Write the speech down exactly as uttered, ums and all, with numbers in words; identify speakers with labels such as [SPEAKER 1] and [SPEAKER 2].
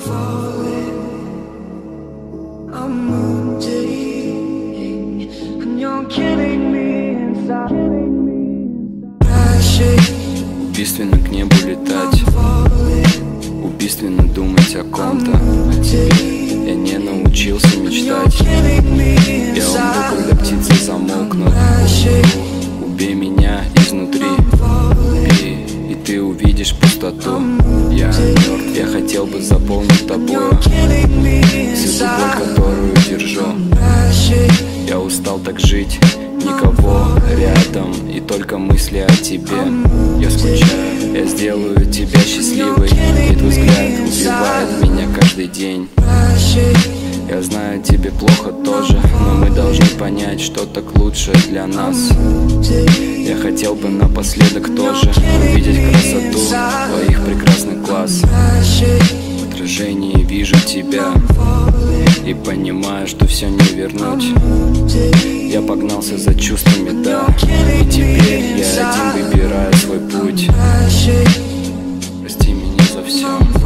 [SPEAKER 1] Убийственно к небу летать, убийственно думать о ком-то, о тебе. Я не научился мечтать. Я умру, когда птицы замолкнут. Убей меня изнутри, и, и ты увидишь пустоту. Я мертв, я хотел бы заполнить тобою всю ту боль, которую держу. Я устал так жить, никого рядом, и только мысли о тебе. Я скучаю, я сделаю тебя счастливой, и твой взгляд убивает меня каждый день. Я знаю, тебе плохо тоже, но мы должны понять, что так лучше для нас. Я хотел бы напоследок тоже увидеть красоту твоих прекрасных глаз. В отражении вижу тебя и понимаю, что все не вернуть. Я погнался за чувствами, да, и теперь я один выбираю свой путь. Прости меня за все.